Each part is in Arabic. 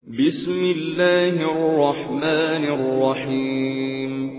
بسم الله الرحمن الرحيم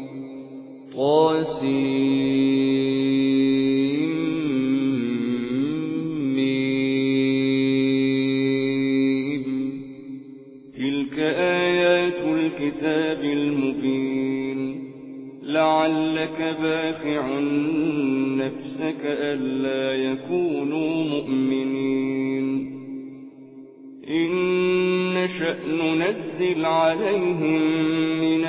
طاسمين تلك آيات الكتاب المبين لعلك باخع نفسك ألا يكونوا مؤمنين إن نشأ ننزل عليهم من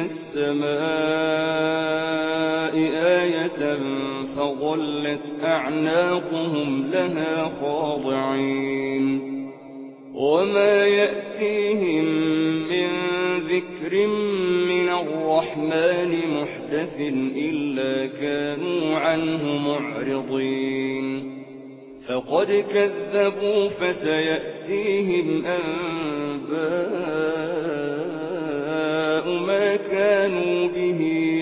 السماء آية فظلت أعناقهم لها خاضعين وما يأتيهم من ذكر من الرحمن محدث إلا كانوا عنه معرضين فقد كذبوا فسيأتيهم أنباء ما كانوا به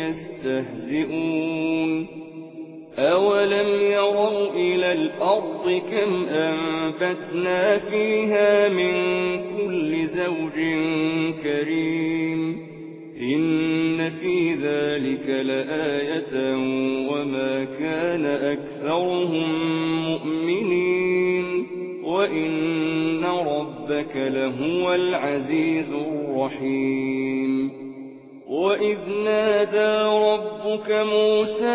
يستهزئون أولم يروا إلى الأرض كم أنبتنا فيها من كل زوج كريم إن في ذلك لآية وما كان أكثرهم مؤمنين وإن ربك لهو العزيز الرحيم وإذ نادى ربك موسى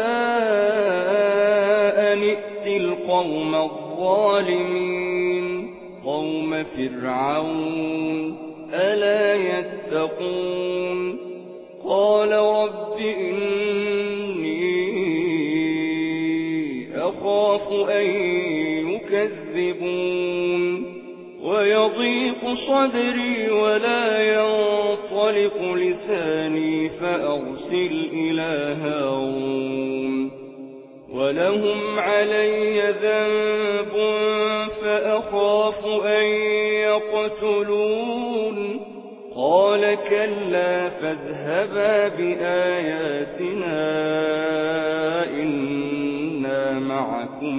أن ائت القوم الظالمين قوم فرعون ألا يتقون قال رب إني أخاف أن يكذبون ويضيق صدري ولا ينطلق لساني فأرسل إلى هارون ولهم علي ذنب فأخاف أن يقتلون قال كلا فاذهبا بآياتنا إنا معكم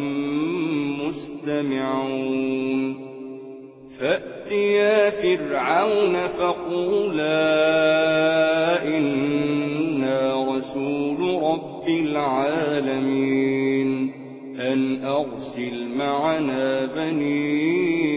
مستمعون فأتيا فرعون فقولا إنا رسول رب العالمين أن أرسل معنا بني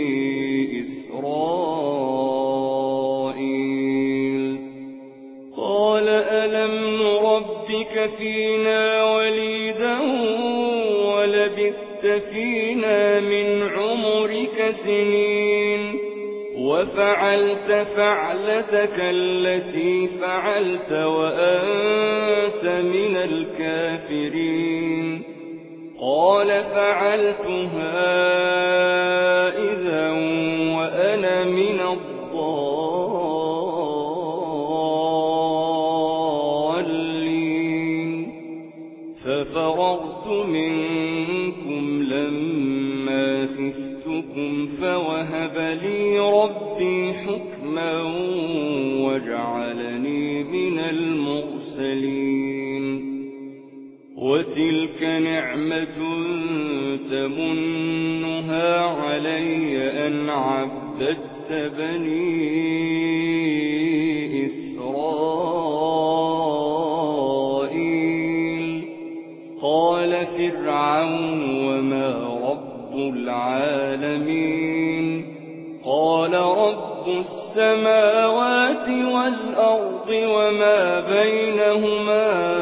إسرائيل قال ألم نربك فينا وليدا ولبثت فينا من عمرك سنين وفعلت فعلتك التي فعلت وأنت من الكافرين قال فعلتها إذا وأنا من الضالين ففررت منكم لما خفتكم فوهب لي ربي حكما وجعلني من المرسلين وتلك نعمة تمنها علي أن عبدت بني إسرائيل قال فرعون وما رب العالمين قال رب السماوات والأرض وما بينهما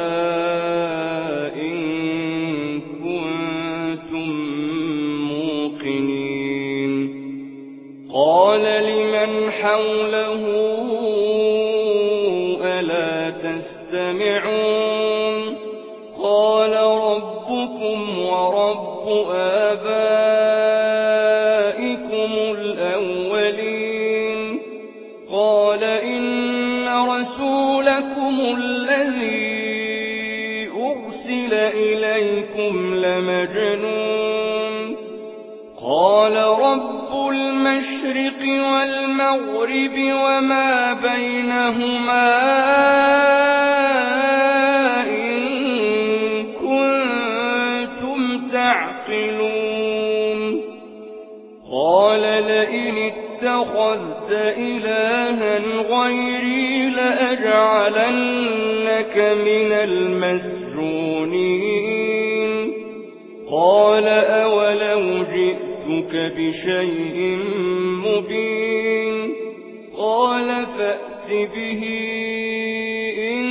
قال لمن حوله ألا تستمعون قال ربكم ورب آبائكم الأولين قال إن رسولكم الذي أرسل إليكم لمجنون قال رب المشرق والمغرب وما بينهما إن كنتم تعقلون قال لئن اتخذت إلها غيري لأجعلنك من المسجونين قال أولو جئتك بشيء مبين قال فأت به إن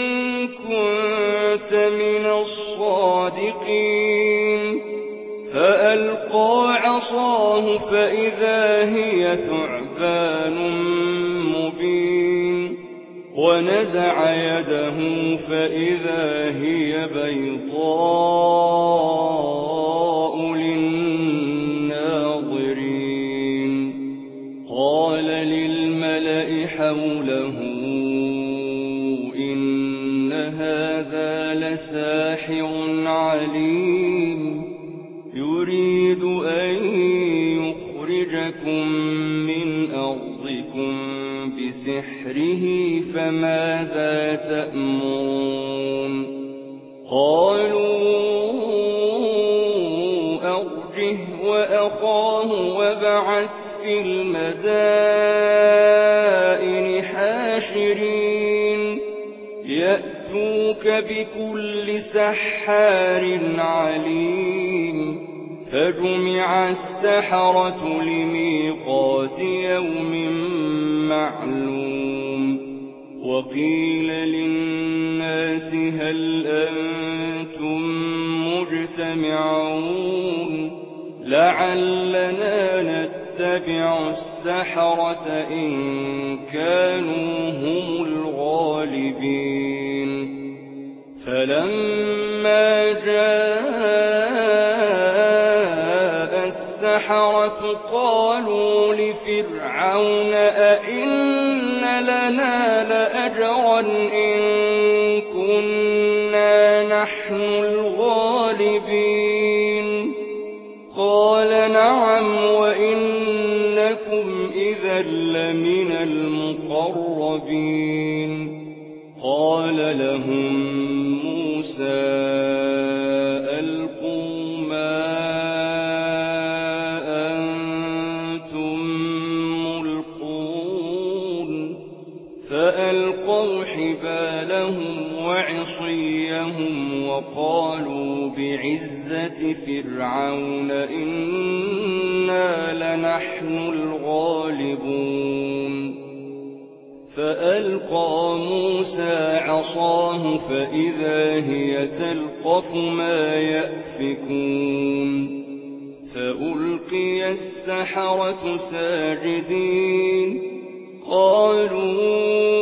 كنت من الصادقين فألقى عصاه فإذا هي ثعبان مبين ونزع يده فإذا هي بيضاء للناظرين قال للملأ حوله إن هذا لساحر عليم يريد أن يخرجكم من أرضكم بسحره فماذا تأمرون قالوا أرجه وأخاه وابعث في المدائن حاشرين يأتوك بكل سحار عليم فجمع السحرة لميقات يوم معلوم وقيل للناس هل أنتم مجتمعون لعلنا نتبع السحرة إن كانوا هم الغالبين فلما جاء السحرة قالوا لفرعون أئن لنا لأجرا إن كنا نحن الغالبين قال نعم وإنكم إذا لمن المقربين قال لهم موسى ألقوا ما أنتم ملقون فألقوا حبالهم وعصيهم وقالوا بعزة فرعون إنا لنحن الغالبون فألقى موسى عصاه فإذا هي تلقف ما يأفكون فألقي السحرة ساجدين قالوا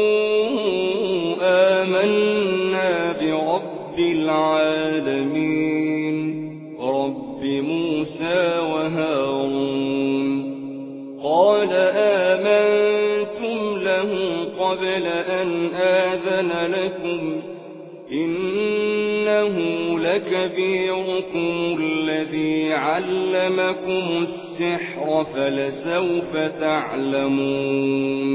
آمنا برب العالمين رب موسى وهارون قال آمنتم له قبل أن آذن لكم إنه لكبيركم الذي علمكم السحر فلسوف تعلمون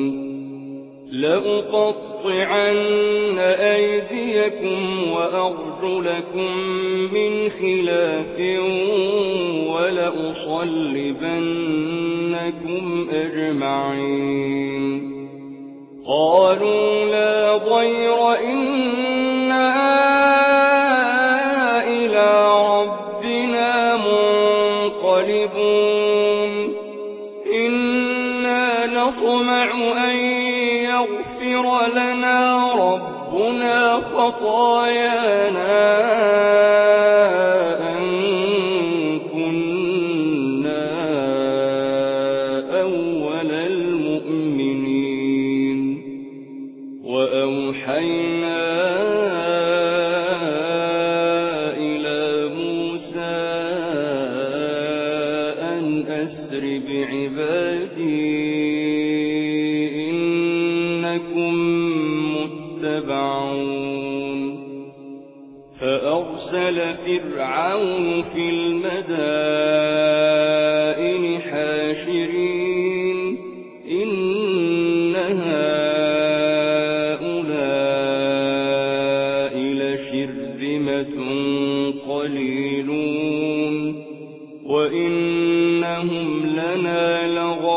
لأقطعن أيديكم وأرجلكم من خلاف ولأصلبنكم أجمعين قالوا لا ضير إنا إلى ربنا منقلبون إنا نطمع أن يغفر لنا ربنا خطايانا أن كنا أول المؤمنين وأوحينا إلى موسى أن أسر بعبادي فأرسل فرعون في المدائن حاشرين إن هؤلاء لشرذمة قليلون وإنهم لنا لغائظون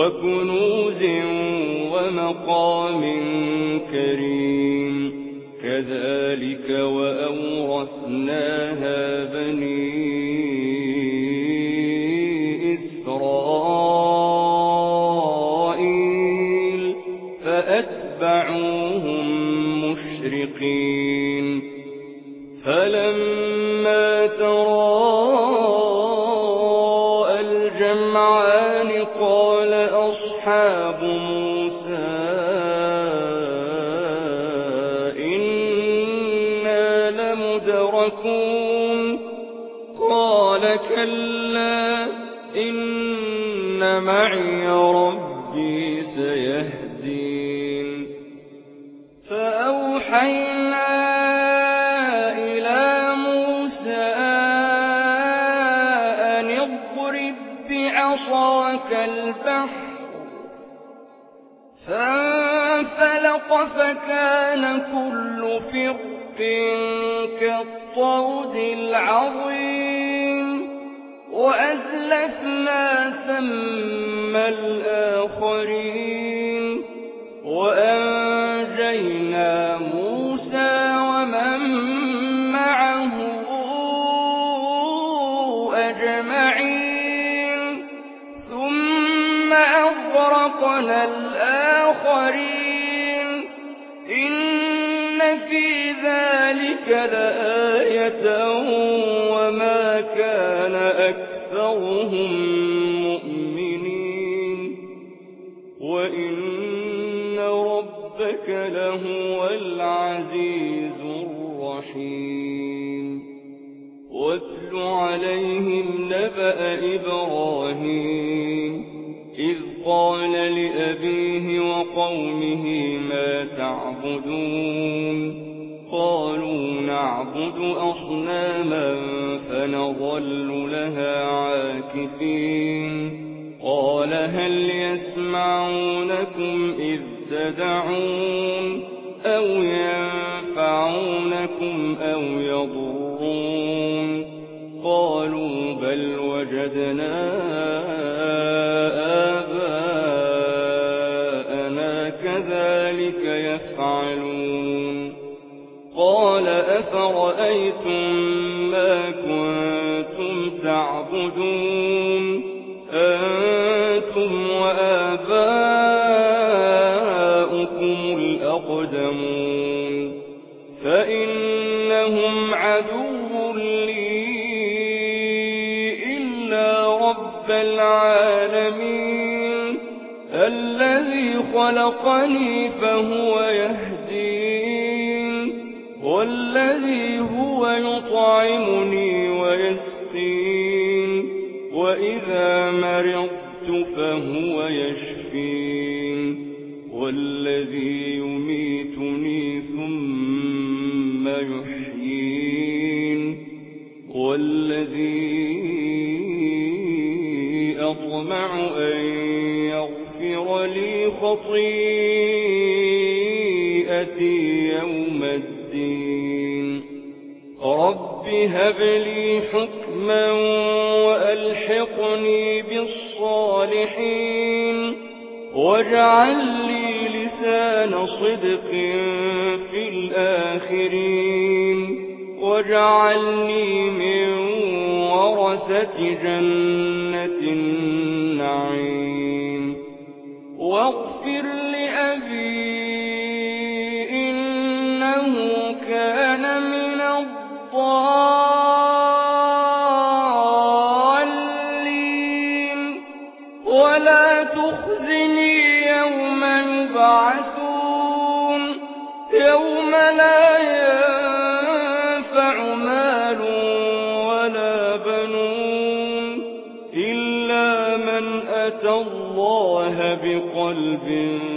وكنوز ومقام كريم كذلك وأورثناها بني إسرائيل فأتبعوهم مشرقين فلما تراءى الجمعان قال أصحاب موسى إنا لمدركون قال كلا إن معي ربي سيهدين فأوحينا إلى موسى أن اضرب بعصاك البحر فانفلق فكان كل فرق كالطود العظيم وأزلفنا ثم الآخرين وأنجينا موسى ومن معه أجمعين ثم أغرقنا الآخرين إن في ذلك لآية وما كان أكثرهم مؤمنين وإن ربك لهو العزيز الرحيم واتل عليهم نبأ إبراهيم إذ قال لأبيه وقومه ما تعبدون قالوا نعبد أصناما فنظل لها عاكفين قال هل يسمعونكم إذ تدعون أو ينفعونكم أو يضرون قالوا بل وجدنا آباءنا كذلك يفعلون قال أفرأيتم ما كنتم تعبدون أنتم وآباؤكم الأقدمون فإنهم عدو لي إلا رب العالمين الذي خلقني فهو يهدين والذي هو يطعمني ويسقين وإذا مرضت فهو يشفين والذي يميتني ثم يحيين والذي أطمع أن يغفر لي خطيئتي يوم الدين رب هب لي حكما وألحقني بالصالحين واجعل لي لسان صدق في الآخرين واجعلني من ورثة جنة النعيم واغفر لأبي إنه كان من الضالين ولا تخزني يوم يبعثون يوم لا ينفع مال ولا بنون إلا من أتى الله بقلب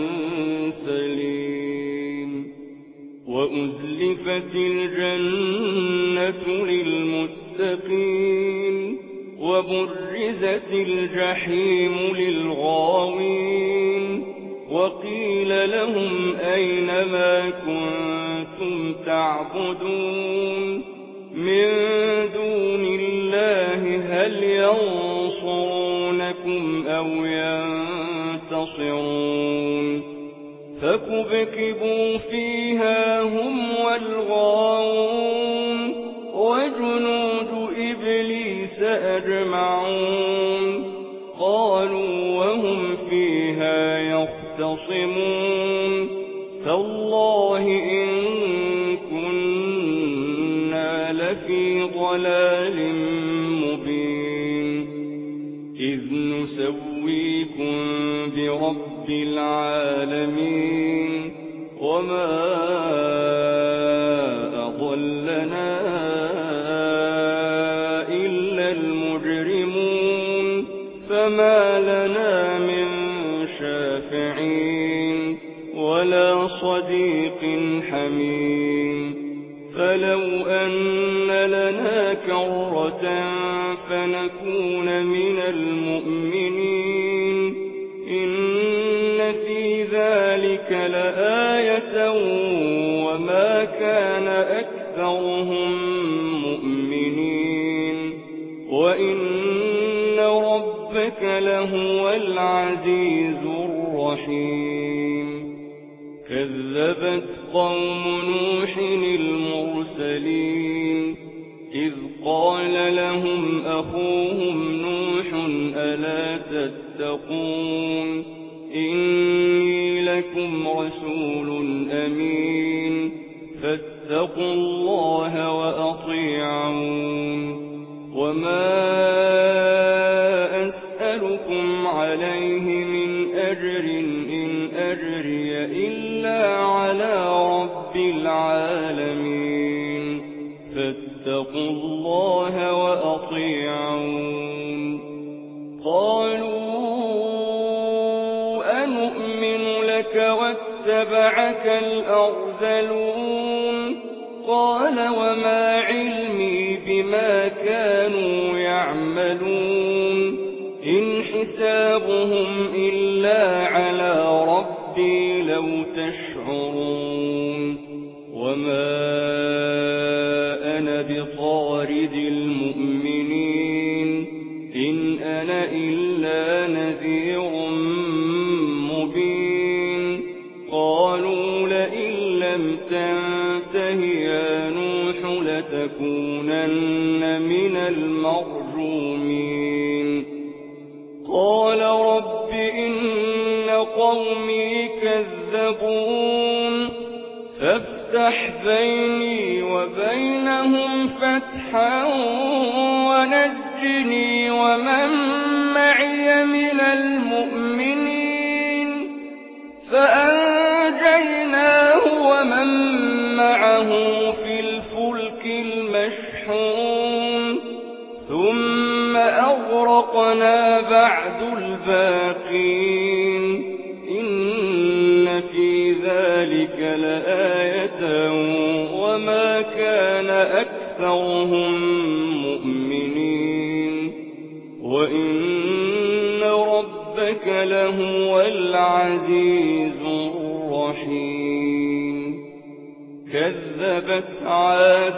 سليم وأزلفت الجنة للمتقين وبرزت الجحيم للغاوين وقيل لهم أين ما كنتم تعبدون من دون الله هل ينصرونكم أو ينتصرون فكبكبوا فيها هم والغاوون وجنود إبليس أجمعون قالوا وهم فيها يختصمون تالله إن كنا لفي ضلال مبين إذ نسويكم برب العالمين وما أضلنا إلا المجرمون فما لنا من شافعين ولا صديق حميم فلو أن لنا كرة فنكون من المؤمنين إن في ذلك لآية وما كان أكثرهم مؤمنين وإن ربك لهو العزيز الرحيم كذبت قوم نوح المرسلين إذ قال لهم أخوهم نوح ألا تتقون إني لكم رسول أمين فاتقوا الله وأطيعون وما أسألكم عليه من أجر إن أجري إلا على رب العالمين فاتقوا الله وأطيعون قالوا أنؤمن لك واتبعك الأرذلون قال وما علمي بما كانوا يعملون إن حسابهم إلا على ربي لو تشعرون وما أنا بطارد المؤمنين إن أنا إلا نذير مبين قالوا لئن لم تنته يا نوح لتكونن من المرجومين قال رب إن قومي كذبون فافتح بيني وبينهم فتحا ونجني ومن معي من المؤمنين فأنجيناه ومن معه في الفلك المشحون ثم أغرقنا بعد الباقين إن في ذلك لآية وما كان أكثرهم مؤمنين وإن ربك لهو العزيز الرحيم كذبت عاد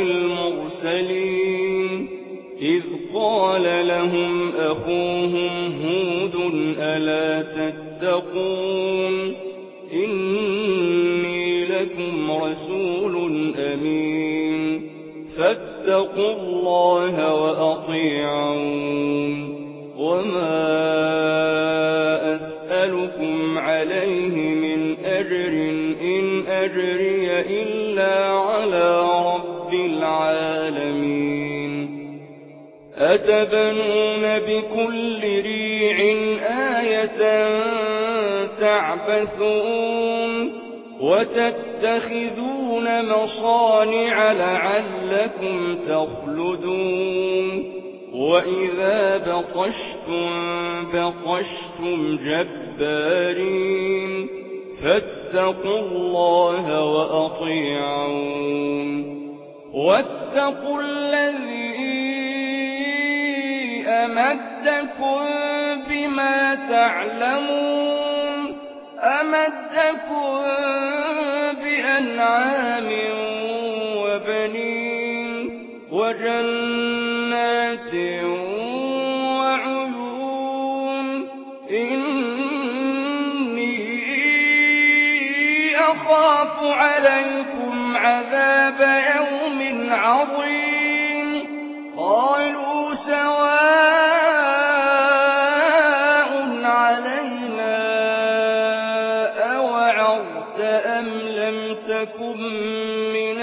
المرسلين إذ قال لهم أخوهم هود ألا تتقون إني لكم رسول أمين فاتقوا الله وأطيعون وما أسألكم عليه من أجر إن أجري إلا على رب العالمين أتبنون بكل ريع آية تعبثون وتتخذون مصانع لعلكم تخلدون وإذا بطشتم بطشتم جبارين فاتقوا الله وأطيعون واتقوا الذي أمدكم بما تعلمون أمدكم بأنعام وبنين وجنات وعيون إن أخاف عليكم عذاب يوم عظيم قالوا سواء علينا أوعظت أم لم تكن من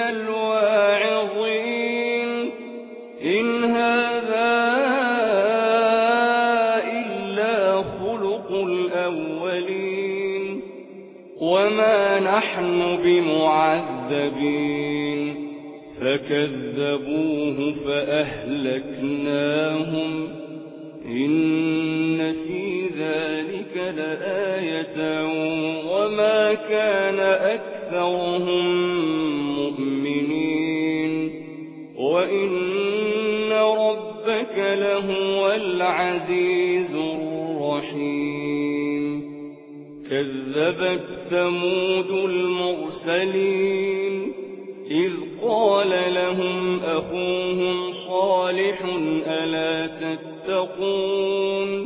الواعظين إن هذا إلا خلق الأولين وما نحن بمعذبين فكذبوه فأهلكناهم إن في ذلك لآية وما كان أكثرهم مؤمنين وإن ربك لهو العزيز الرحيم كذبت ثمود المرسلين إذ قال لهم أخوهم صالح ألا تتقون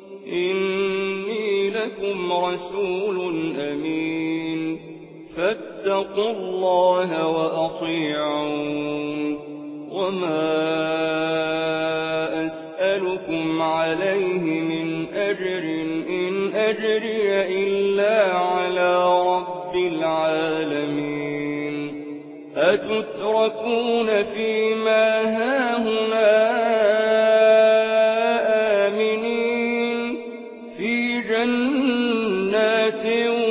إني لكم رسول أمين فاتقوا الله وأطيعون وما أسألكم عليه من أجر إن أجري إلا على رب العالمين أتتركون فيما هاهنا آمنين في جنات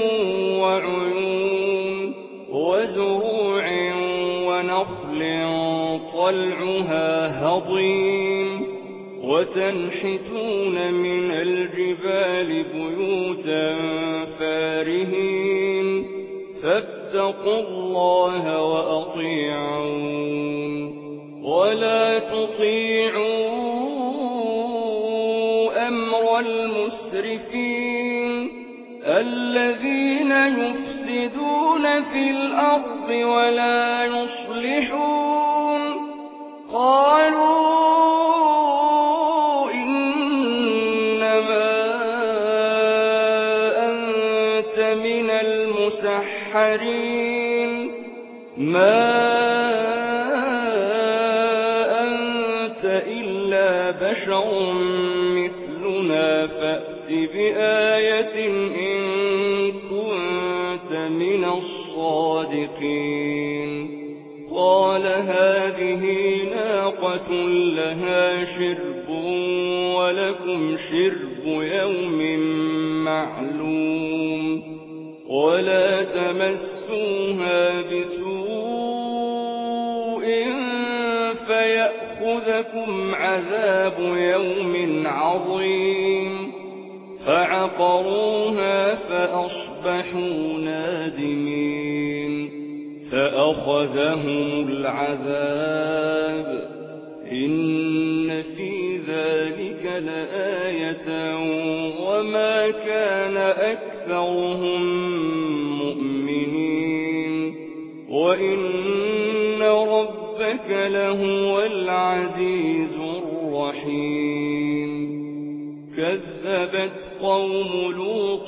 وعيون وزروع ونخل طلعها هضيم وتنحتون من الجبال بيوتا فارهين فاتقوا الله وأطيعون ولا تطيعوا أمر المسرفين الذين يفسدون في الأرض ولا يصلحون قالوا إنما أنت من المسحرين ما أنت إلا بشر مثلنا فأت بآية إن كنت من الصادقين قال هذه ناقة لها شرب ولكم شرب يوم معلوم ولا تمسوها بسوء فيأخذكم عذاب يوم عظيم فعقروها فأصبحوا نادمين فأخذهم العذاب إن في ذلك لآية وما كان أكثرهم مؤمنين وإن ربك لهو العزيز الرحيم كذبت قوم لوط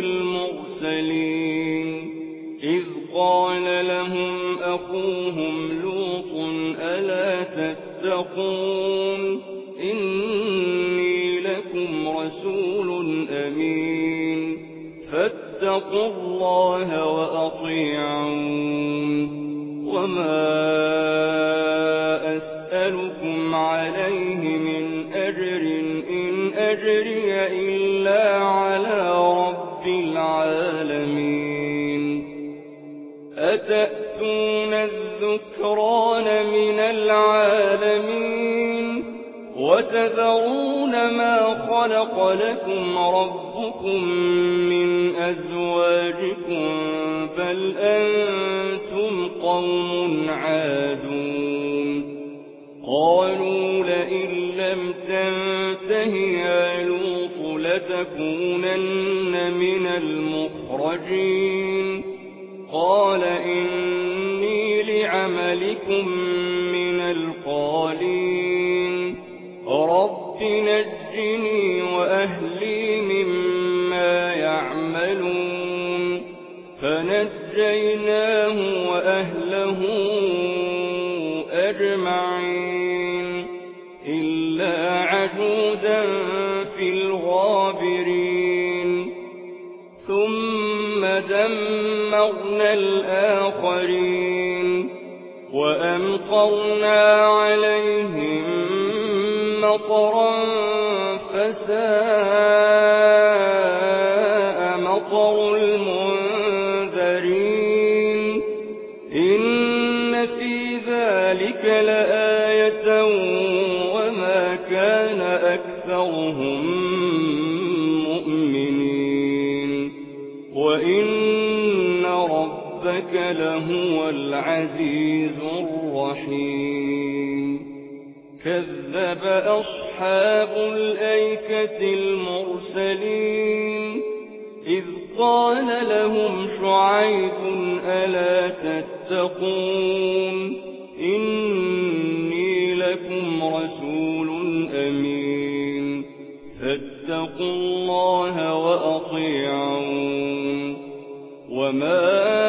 المرسلين إذ قال لهم أخوهم لوط ألا تتقون إني لكم رسول أمين فاتقوا الله وأطيعون وما أسألكم عليه من أجر إن أجري إلا على رب العالمين أتأتون الذكران من العالمين وتذرون ما خلق لكم ربكم من أزواجكم بل أنتم قوم عادون قالوا لئن لم تنته يا لوط لتكونن من المخرجين قال إني لعملكم من القالين رب نجني وأهلي مما يعملون فنجيناه فَنَجَّيْنَاهُ وَأَهْلَهُ أَجْمَعِينَ إِلَّا عَجُوزًا فِي الْغَابِرِينَ ثُمَّ دَمَّرْنَا الْآخَرِينَ وَأَمْطَرْنَا عَلَيْهِم مَّطَرًا فَسَاءَ مَطَرُ الْمُنذَرِينَ إِنَّ فِي ذَلِكَ لَآيَةً وَمَا كَانَ أَكْثَرُهُم مُّؤْمِنِينَ وَإِنَّ رَبَّكَ لَهُوَ الْعَزِيزُ الرَّحِيمُ كَذَّبَ أَصْحَابُ الْأَيْكَةِ الْمُرْسَلِينَ إِذْ قَالَ لَهُمْ شُعَيْبٌ أَلَا تَتَّقُونَ إِنِّي لَكُمْ رَسُولٌ أَمِينٌ فَاتَّقُوا اللَّهَ وَأَطِيعُونِ وَمَا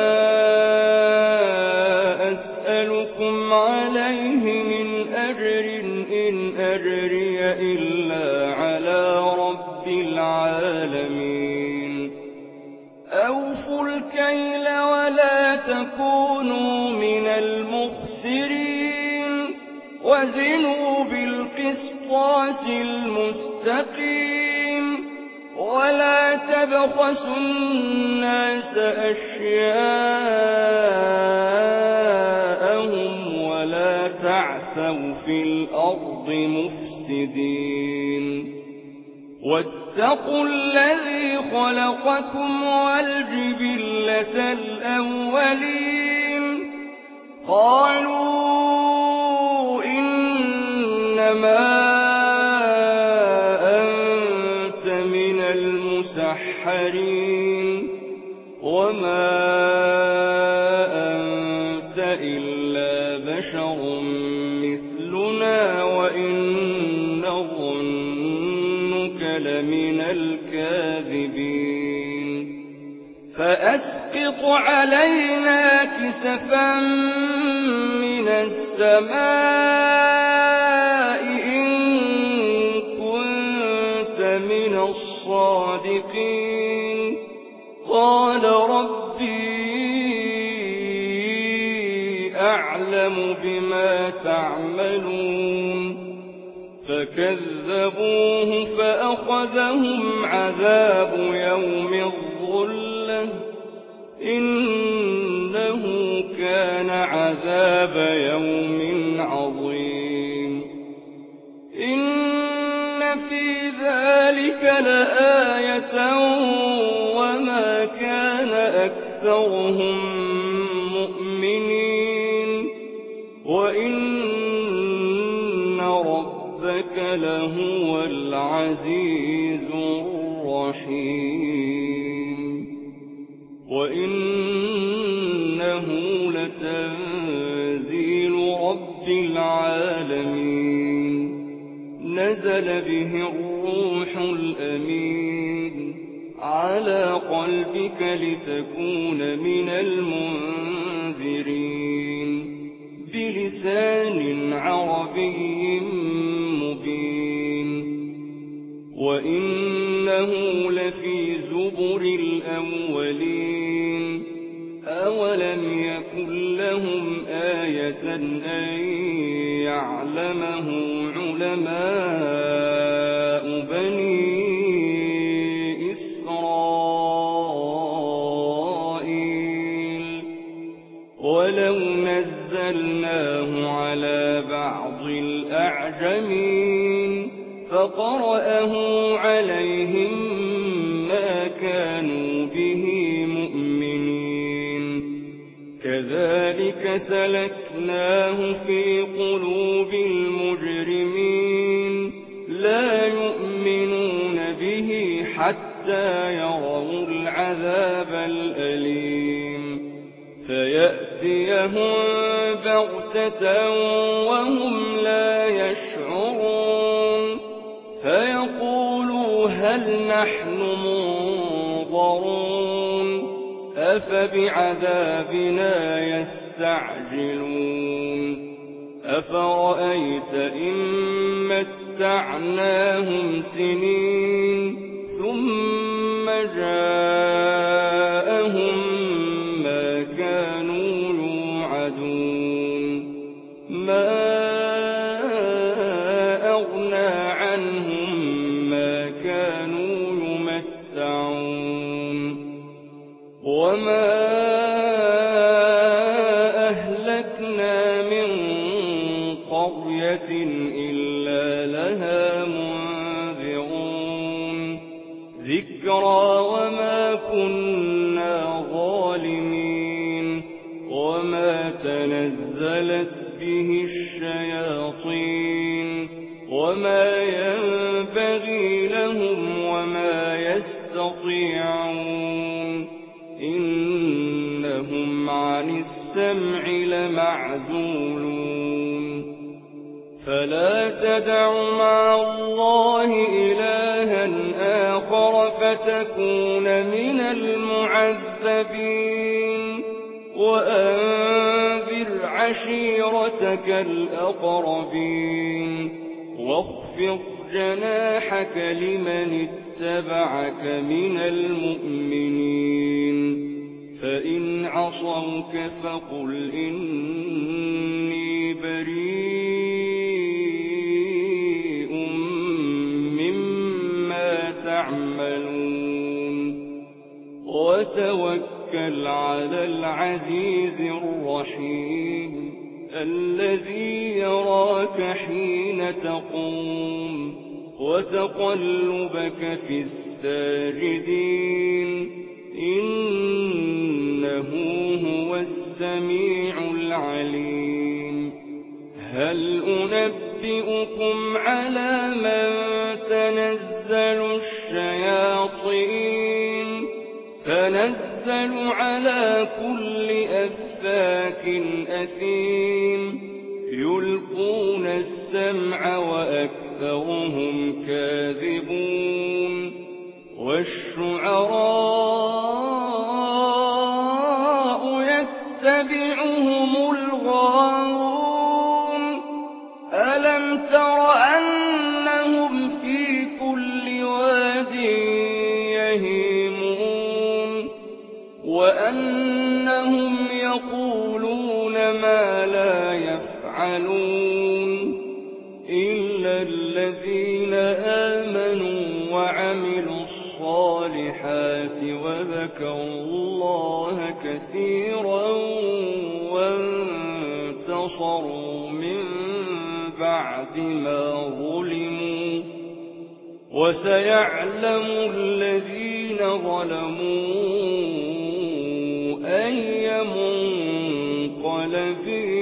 أَسْأَلُكُمْ عَلَيْهِ مِنْ أَجْرٍ إِنْ أَجْرِيَ إِلَّا عَلَى رَبِّ الْعَالَمِينَ أَوْفُوا الْكَيْلَ وَلَا تَكُونُوا مِنَ الْمُخْسِرِينَ وَزِنُوا بِالْقِسْطَاسِ الْمُسْتَقِيمِ وَلَا تَبْخَسُوا النَّاسَ أَشْيَاءَهُمْ وَلَا تَعْثَوْا فِي الْأَرْضِ مُفْسِدِينَ وَاتَّقُوا الَّذِي خَلَقَكُمْ وَالْجِبِلَّةَ الْأَوَّلِينَ قَالُوا إِنَّمَا أَنتَ مِنَ الْمُسَحَّرِينَ وَمَا أَنتَ إِلَّا بَشَرٌ مِثْلُنَا وَإِن نَّظُنُّكَ لَمِنَ الْكَاذِبِينَ فَأَسْقِطْ عَلَيْنَا كِسَفًا مِّنَ السَّمَاءِ إِن كُنتَ مِنَ الصَّادِقِينَ قَالَ رَبِّي أَعْلَمُ بِمَا تَعْمَلُونَ فَكَذَّبُوهُ فَأَخَذَهُمْ عَذَابُ يَوْمِ الظُّلَّةِ إِنَّهُ كَانَ عَذَابَ يَوْمٍ عَظِيمٍ إِنَّ فِي ذَلِكَ لَآيَةً وَمَا كَانَ أَكْثَرُهُم مُّؤْمِنِينَ وَإِنَّ رَبَّكَ لَهُوَ الْعَزِيزُ الرَّحِيمُ وَإِنَّهُ لَتَنزِيلُ رَبِّ الْعَالَمِينَ نَزَلَ بِهِ الرُّوحُ الْأَمِينُ عَلَى قَلْبِكَ لِتَكُونَ مِنَ الْمُنذِرِينَ بِلِسَانٍ عَرَبِيٍّ مُّبِينٍ وَإِنَّهُ لَفِي زُبُرِ الْأَوَّلِينَ أَوَلَمْ يَكُن لَّهُمْ آيَةً أَن يَعْلَمَهُ عُلَمَاءُ بَنِي إِسْرَائِيلَ وَلَوْ نَزَّلْنَاهُ عَلَى بَعْضِ الْأَعْجَمِينَ فَقَرَأَهُ عَلَيْهِم مَّا كَانُوا بِهِ مُؤْمِنِينَ كَذَلِكَ سَلَكْنَاهُ فِي قُلُوبِ الْمُجْرِمِينَ لَا يُؤْمِنُونَ بِهِ حَتَّىٰ يَرَوُا الْعَذَابَ الْأَلِيمَ فَيَأْتِيَهُم بَغْتَةً وَهُمْ لَا يَشْعُرُونَ فَيَقُولُوا هَلْ نَحْنُ مُنظَرُونَ أفبعذابنا يستعجلون أفرأيت إن متعناهم سنين ثم جاءهم ما كانوا يوعدون ما أغنى عنهم ما كانوا يمتعون وما أهلكنا من قرية إلا لها منذرون ذكرى وما كنا ظالمين وما تنزلت به الشياطين وما ينبغي لهم وما يستطيعون إنهم عن السمع لمعزولون فلا تدع مع الله إلها آخر فتكون من المعذبين وأنذر عشيرتك الأقربين واخفض جناحك لمن اتبعك من المؤمنين فإن عصوك فقل إني بريء مما تعملون وتوكل على العزيز الرحيم الذي يراك حين تقوم وتقلبك في الساجدين إنه هو السميع العليم هل أنبئكم على من تنزل الشياطين تنزل على كل أفاك أثيم يلقون السمع وأكثرهم كاذبون والشعراء يتبعهم الغاوون ألم تر أنهم في كل واد يهيمون وأنهم يقولون ما لا يفعلون إلا الذين آمنوا وعملوا الصالحات وذكروا الله كثيرا وانتصروا من بعد ما ظلموا وسيعلم الذين ظلموا أي منقلب